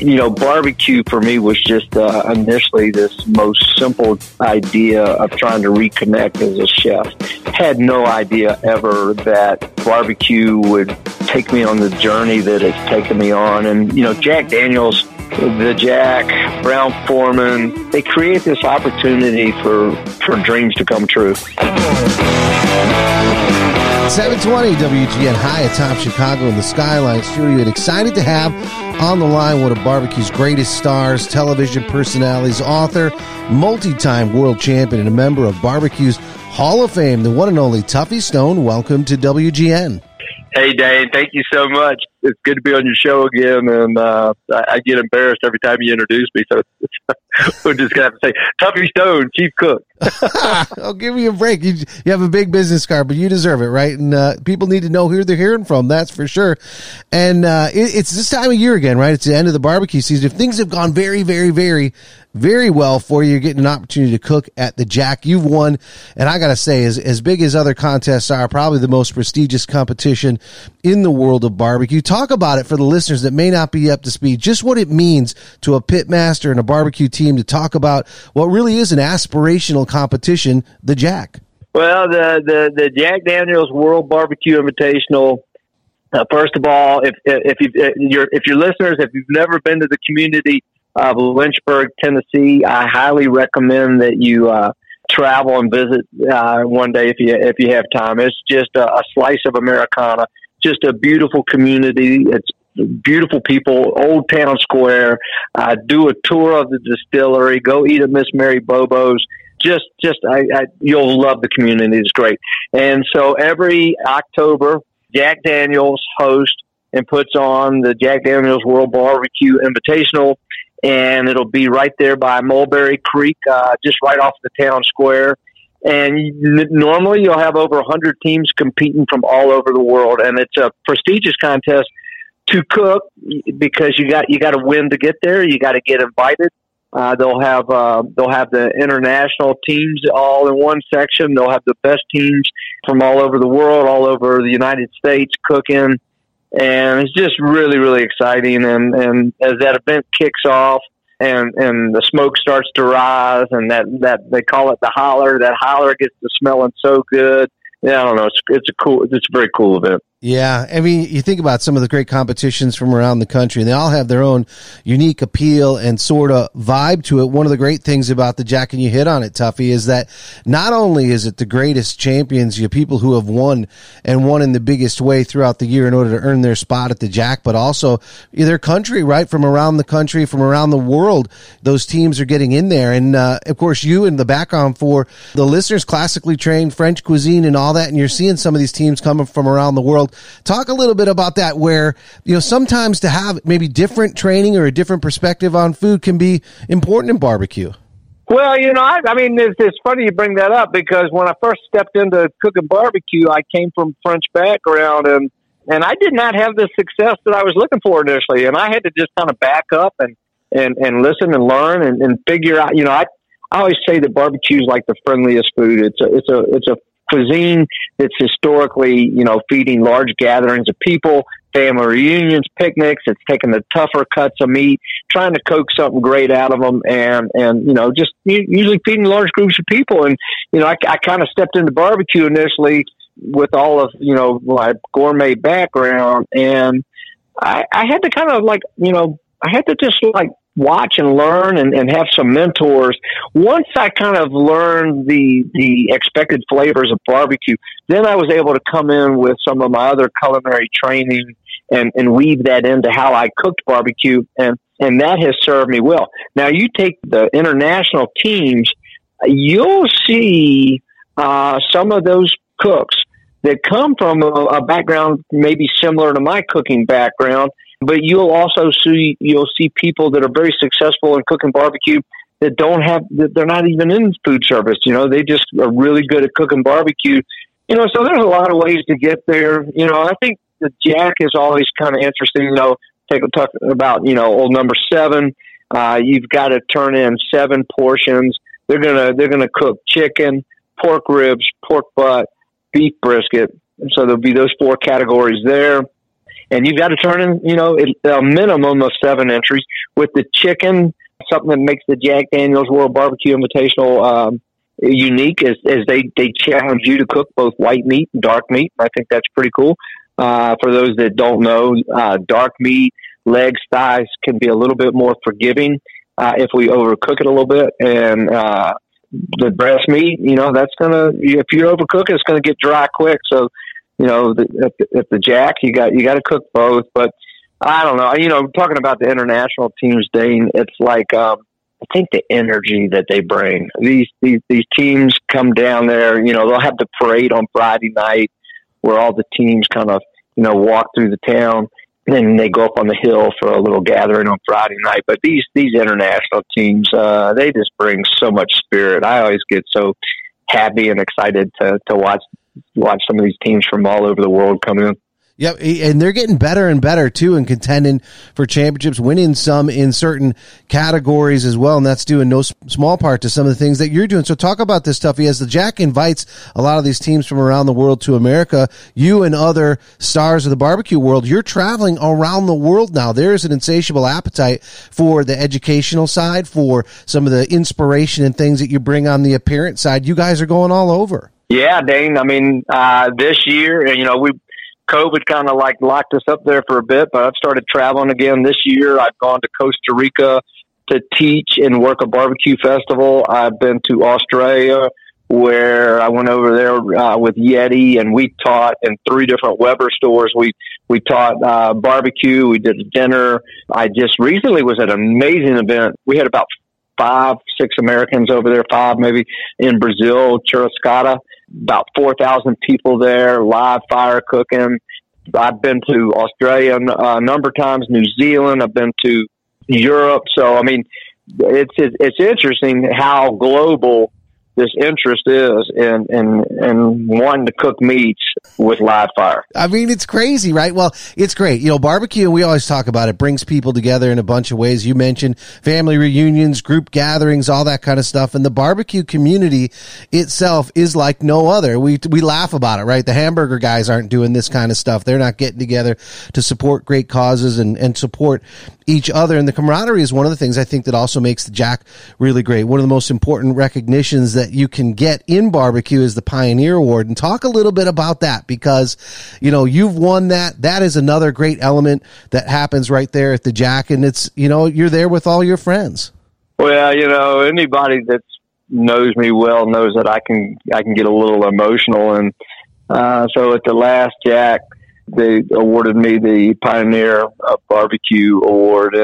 barbecue for me was just initially this most simple idea of trying to reconnect as a chef. Had no idea ever that barbecue would take me on the journey that it's taken me on. And, Jack Daniels, the Jack, Brown-Forman, they create this opportunity for dreams to come true. 720 WGN high atop Chicago in the Skyline Studio. And excited to have on the line one of barbecue's greatest stars, television personalities, author, multi-time world champion, and a member of barbecue's Hall of Fame, the one and only Tuffy Stone. Welcome to WGN. Hey, Dane, thank you so much. It's good to be on your show again, and I get embarrassed every time you introduce me, so we're just going to have to say, Tuffy Stone, Chief Cook. I'll give you a break. You have a big business card, but you deserve it, right? And people need to know who they're hearing from, that's for sure. And it's this time of year again, right? It's the end of the barbecue season. If things have gone very, very, very, very well for you, you're getting an opportunity to cook at the Jack. You've won, and I got to say, as big as other contests are, probably the most prestigious competition in the world of barbecue. Talk about it for the listeners that may not be up to speed, just what it means to a pit master and a barbecue team to talk about what really is an aspirational competition, the Jack. Well, the Jack Daniels World Barbecue Invitational. First of all, if your listeners, if you've never been to the community of Lynchburg, Tennessee, I highly recommend that you travel and visit one day if you have time. It's just a slice of Americana. Just a beautiful community. It's beautiful people. Old Town Square. Do a tour of the distillery. Go eat at Miss Mary Bobo's. You'll love the community. It's great. And so every October, Jack Daniels hosts and puts on the Jack Daniels World Barbecue Invitational, and it'll be right there by Mulberry Creek, just right off the town square. And normally you'll have over 100 teams competing from all over the world, and it's a prestigious contest to cook because you got to win to get there. You got to get invited. They'll have the international teams all in one section. They'll have the best teams from all over the world, all over the United States cooking. And it's just really, really exciting. And as that event kicks off and the smoke starts to rise and that they call it the holler, that holler gets to smelling so good. Yeah, I don't know. It's a very cool event. Yeah, I mean, you think about some of the great competitions from around the country, and they all have their own unique appeal and sort of vibe to it. One of the great things about the Jack, and you hit on it, Tuffy, is that not only is it the greatest champions, you people who have won and won in the biggest way throughout the year in order to earn their spot at the Jack, but also their country, right? From around the country, from around the world, those teams are getting in there. And, of course, you in the background for the listeners, classically trained French cuisine and all that, and you're seeing some of these teams coming from around the world. Talk a little bit about that, where, sometimes to have maybe different training or a different perspective on food can be important in barbecue. Well, I mean, it's funny you bring that up because when I first stepped into cooking barbecue, I came from French background and I did not have the success that I was looking for initially. And I had to just kind of back up and listen and learn and figure out, I always say that barbecue is like the friendliest food. It's a cuisine that's historically, feeding large gatherings of people, family reunions, picnics. It's taking the tougher cuts of meat, trying to coax something great out of them, and just usually feeding large groups of people. And I kind of stepped into barbecue initially with all of my gourmet background, and I had to kind of I had to just watch and learn and have some mentors. Once I kind of learned the expected flavors of barbecue, then I was able to come in with some of my other culinary training and weave that into how I cooked barbecue. And that has served me well. Now you take the international teams, you'll see some of those cooks that come from a background maybe similar to my cooking background, but you'll also see people that are very successful in cooking barbecue that they're not even in food service. They just are really good at cooking barbecue. So there's a lot of ways to get there. I think the Jack is always kind of interesting. Talk about old number 7. You've got to turn in 7 portions. They're gonna cook chicken, pork ribs, pork butt, beef brisket. So there'll be those 4 categories there. and you've got to turn in, a minimum of 7 entries. With the chicken, something that makes the Jack Daniel's World Barbecue Invitational unique is they challenge you to cook both white meat and dark meat. I think that's pretty cool. For those that don't know, dark meat, legs, thighs can be a little bit more forgiving if we overcook it a little bit. And the breast meat, if you overcook it, it's gonna get dry quick. So, at the Jack, you got to cook both. But I don't know. Talking about the international teams, Dane, it's like I think the energy that they bring. These teams come down there. They'll have the parade on Friday night where all the teams kind of walk through the town. And then they go up on the hill for a little gathering on Friday night. But these international teams, they just bring so much spirit. I always get so happy and excited to watch some of these teams from all over the world come in. Yep, and they're getting better and better, too, and contending for championships, winning some in certain categories as well, and that's due in no small part to some of the things that you're doing. So talk about this, Tuffy. As the Jack invites a lot of these teams from around the world to America, you and other stars of the barbecue world, you're traveling around the world now. There's an insatiable appetite for the educational side, for some of the inspiration and things that you bring on the appearance side. You guys are going all over. Yeah, Dane. I mean, this year, COVID kind of locked us up there for a bit, but I've started traveling again this year. I've gone to Costa Rica to teach and work a barbecue festival. I've been to Australia where I went over there with Yeti, and we taught in 3 different Weber stores. We taught barbecue. We did a dinner. I just recently was at an amazing event. We had about 5, 6 Americans over there, 5 maybe, in Brazil, Churrascada. About 4,000 people there, live fire cooking. I've been to Australia a number of times, New Zealand. I've been to Europe. So, I mean, it's interesting how global this interest is in wanting to cook meats with live fire. I mean, it's crazy, right? Well, it's great. Barbecue, we always talk about it, brings people together in a bunch of ways. You mentioned family reunions, group gatherings, all that kind of stuff. And the barbecue community itself is like no other. We laugh about it, right? The hamburger guys aren't doing this kind of stuff. They're not getting together to support great causes and support each other. And the camaraderie is one of the things I think that also makes the Jack really great. One of the most important recognitions that you can get in barbecue is the Pioneer Award. And talk a little bit about that, because, you've won that. That is another great element that happens right there at the Jack. And it's, you're there with all your friends. Well, anybody that knows me well knows that I can get a little emotional. And so at the last Jack, they awarded me the Pioneer Barbecue Award,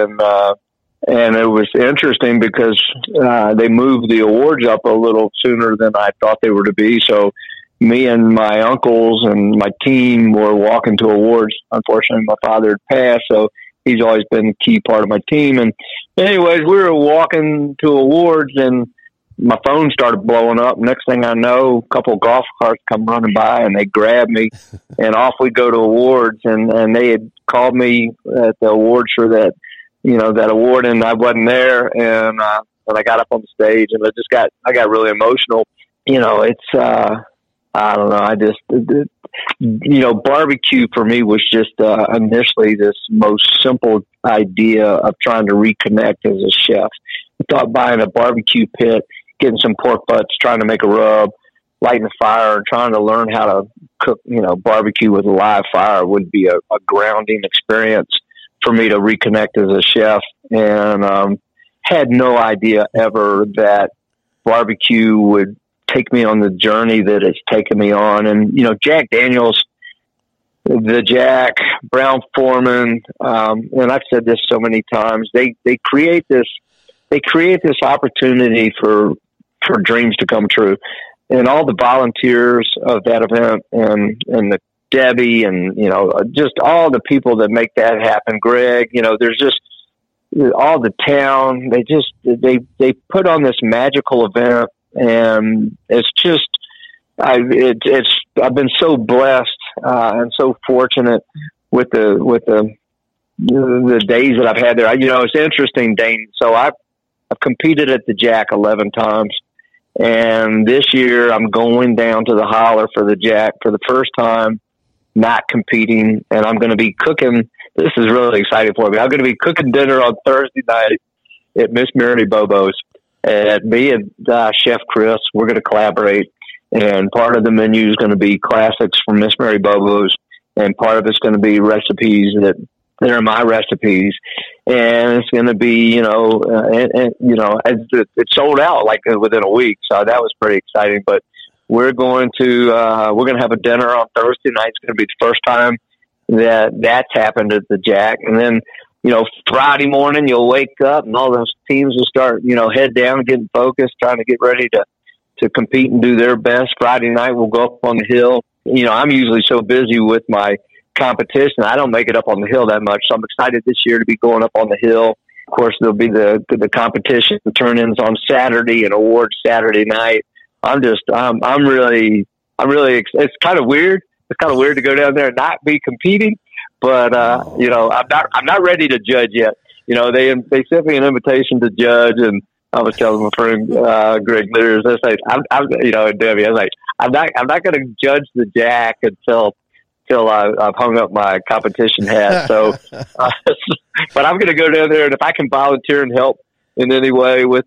and it was interesting because they moved the awards up a little sooner than I thought they were to be. So me and my uncles and my team were walking to awards. Unfortunately, my father had passed, so he's always been a key part of my team. And anyways, we were walking to awards, and my phone started blowing up. Next thing I know, a couple of golf carts come running by, and they grab me, and off we go to awards. And they had called me at the awards for that, that award, and I wasn't there. And I got up on the stage, and I got really emotional. It's I don't know. Barbecue for me was just initially this most simple idea of trying to reconnect as a chef. I thought buying a barbecue pit, getting some pork butts, trying to make a rub, lighting a fire, and trying to learn how to cook, barbecue with a live fire would be a grounding experience for me to reconnect as a chef. And had no idea ever that barbecue would take me on the journey that it's taken me on. And, Jack Daniel's, the Jack, Brown-Forman, and I've said this so many times, they create this opportunity for dreams to come true. And all the volunteers of that event and the Debbie and, just all the people that make that happen, Greg, there's just all the town, they put on this magical event. And it's just, I've been so blessed and so fortunate with the days that I've had there. It's interesting, Dane. So I've competed at the Jack 11 times, and this year I'm going down to the Holler for the Jack for the first time not competing, and I'm going to be cooking. This is really exciting for me. I'm going to be cooking dinner on Thursday night at Miss Mary Bobo's. And me and Chef Chris, we're going to collaborate. And part of the menu is going to be classics from Miss Mary Bobo's, and part of it's going to be recipes that are my recipes. And it's going to be, it's sold out like within a week. So that was pretty exciting. But we're going to have a dinner on Thursday night. It's going to be the first time that's happened at the Jack. And then, Friday morning you'll wake up and all those teams will start, head down, getting focused, trying to get ready to compete and do their best. Friday night we'll go up on the hill. I'm usually so busy with my competition, I don't make it up on the hill that much. So I'm excited this year to be going up on the hill. Of course, there'll be the competition turn-ins on Saturday and awards Saturday night. I'm really, it's kind of weird. It's kind of weird to go down there and not be competing, but I'm not ready to judge yet. They sent me an invitation to judge, and I was telling my friend Greg Litters, I say, and Debbie, I was like, I'm not going to judge the Jack until I've hung up my competition hat. So, but I'm going to go down there, and if I can volunteer and help in any way with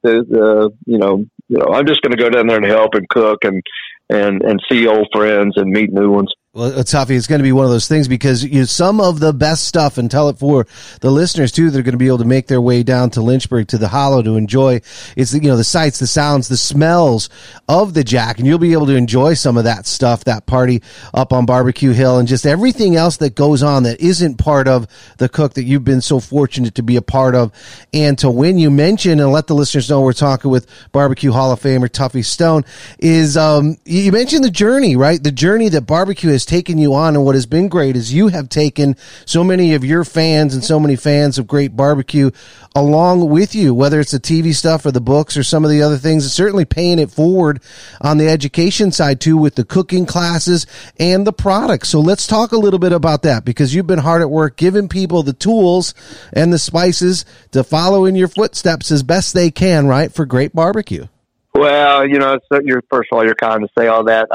I'm just going to go down there and help and cook and see old friends and meet new ones. Well, Tuffy, it's going to be one of those things because some of the best stuff, and tell it for the listeners too, they're going to be able to make their way down to Lynchburg to the Hollow to enjoy. It's the sights, the sounds, the smells of the Jack, and you'll be able to enjoy some of that stuff, that party up on Barbecue Hill, and just everything else that goes on that isn't part of the cook that you've been so fortunate to be a part of and to win. You mentioned, and let the listeners know we're talking with Barbecue Hall of Famer Tuffy Stone, is you mentioned the journey, right? The journey that barbecue has taken you on, and what has been great is you have taken so many of your fans and so many fans of great barbecue along with you, whether it's the TV stuff or the books or some of the other things. It's certainly paying it forward on the education side too, with the cooking classes and the products. So let's talk a little bit about that, because you've been hard at work giving people the tools and the spices to follow in your footsteps as best they can, right, for great barbecue. Well, first of all, you're kind to say all that.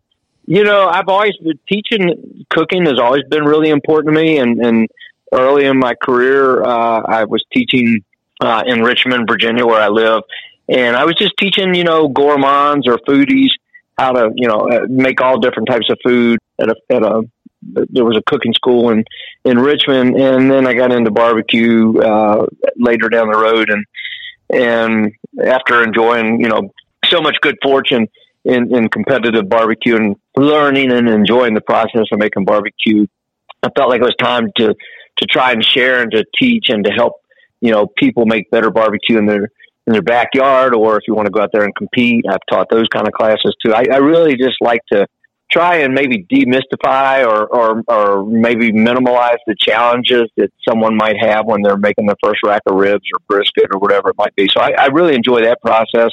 I've always been teaching. Cooking has always been really important to me. And early in my career, I was teaching in Richmond, Virginia, where I live. And I was just teaching, gourmands or foodies how to, make all different types of food there was a cooking school in Richmond. And then I got into barbecue later down the road. And after enjoying, so much good fortune in competitive barbecue and learning and enjoying the process of making barbecue, I felt like it was time to try and share and to teach and to help, people make better barbecue in their backyard, or if you want to go out there and compete. I've taught those kind of classes too. I really just like to try and maybe demystify or maybe minimize the challenges that someone might have when they're making their first rack of ribs or brisket or whatever it might be. So I really enjoy that process.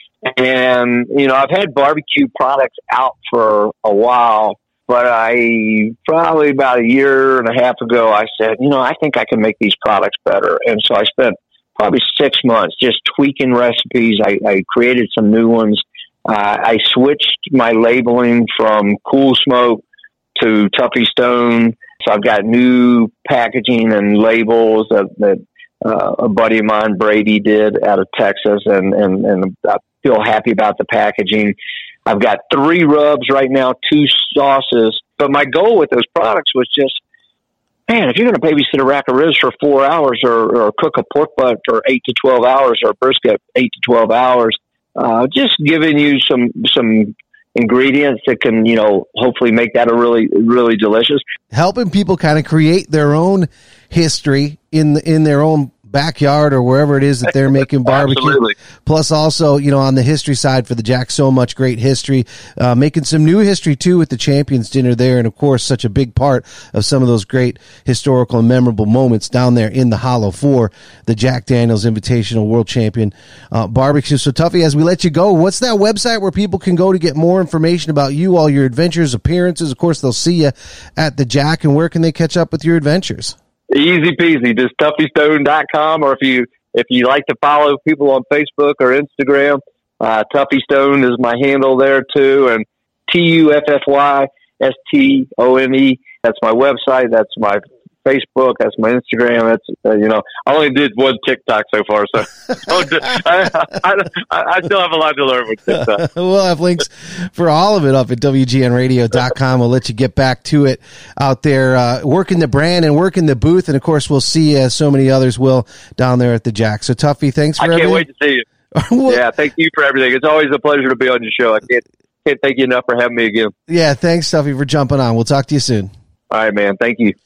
And, I've had barbecue products out for a while, but probably about a year and a half ago, I said, I think I can make these products better. And so I spent probably 6 months just tweaking recipes. I created some new ones. I switched my labeling from Cool Smoke to Tuffy Stone. So I've got new packaging and labels that a buddy of mine, Brady, did out of Texas, and I feel happy about the packaging. I've got 3 rubs right now, 2 sauces. But my goal with those products was just, man, if you're going to babysit a rack of ribs for 4 hours or cook a pork butt for 8 to 12 hours or a brisket 8 to 12 hours, just giving you some ingredients that can, hopefully make that a really, really delicious. Helping people kind of create their own history in their own backyard or wherever it is that they're making barbecue. Absolutely. Plus also, on the history side for the Jack, so much great history, making some new history too with the Champions Dinner there. And of course, such a big part of some of those great historical and memorable moments down there in the Hollow for the Jack Daniels Invitational World Champion Barbecue. So Tuffy, as we let you go, what's that website where people can go to get more information about you, all your adventures, appearances? Of course, they'll see you at the Jack, and where can they catch up with your adventures? Easy peasy, just TuffyStone.com, or if you like to follow people on Facebook or Instagram, Tuffy Stone is my handle there too, and TuffyStone That's my website. That's my Facebook. That's my Instagram. That's I only did one TikTok so far, so I still have a lot to learn with TikTok. We'll have links for all of it up at WGNradio.com. We'll let you get back to it out there, working the brand and working the booth, and of course we'll see as so many others will down there at the Jack. So Tuffy, thanks for everything. I can't wait to see you. Yeah, thank you for everything. It's always a pleasure to be on your show. I can't thank you enough for having me again. Yeah, thanks, Tuffy, for jumping on. We'll talk to you soon. All right, man. Thank you.